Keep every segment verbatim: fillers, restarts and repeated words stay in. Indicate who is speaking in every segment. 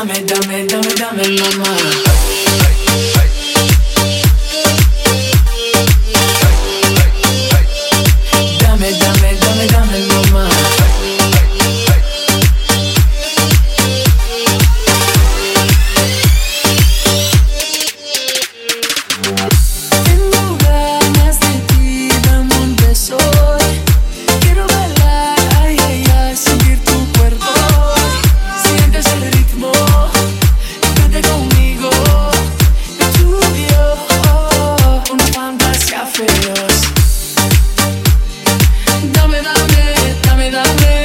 Speaker 1: Dame, dame, dame, dame, mamá. Dame, dame, dame, dame, mamá. Tengo ganas de ti, dame un beso. Quiero bailar, ay, ay, ay, sentir tu cuerpo. Sientes el ritmo, vente conmigo. Tú y yo, oh, una fantasía feroz. Dame, dame, dame, dame.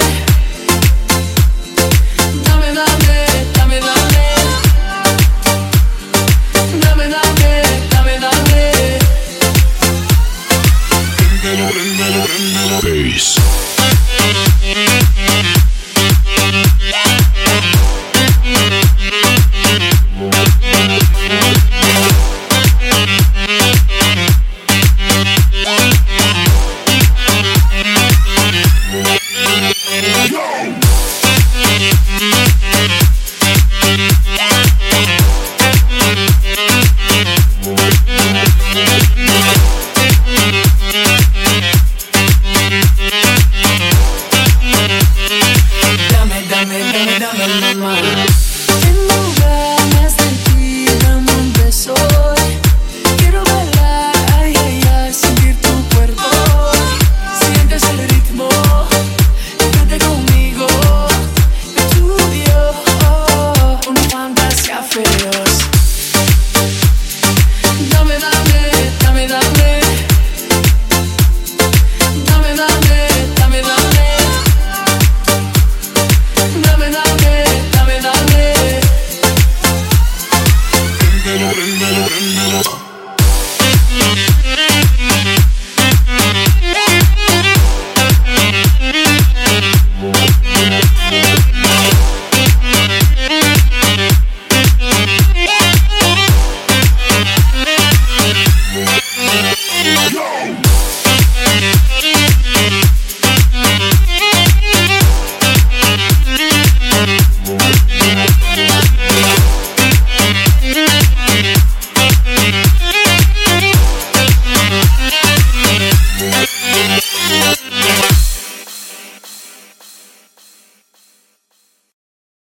Speaker 1: Dame, dame, dame, dame. Dame, dame, dame, dame.
Speaker 2: Bass.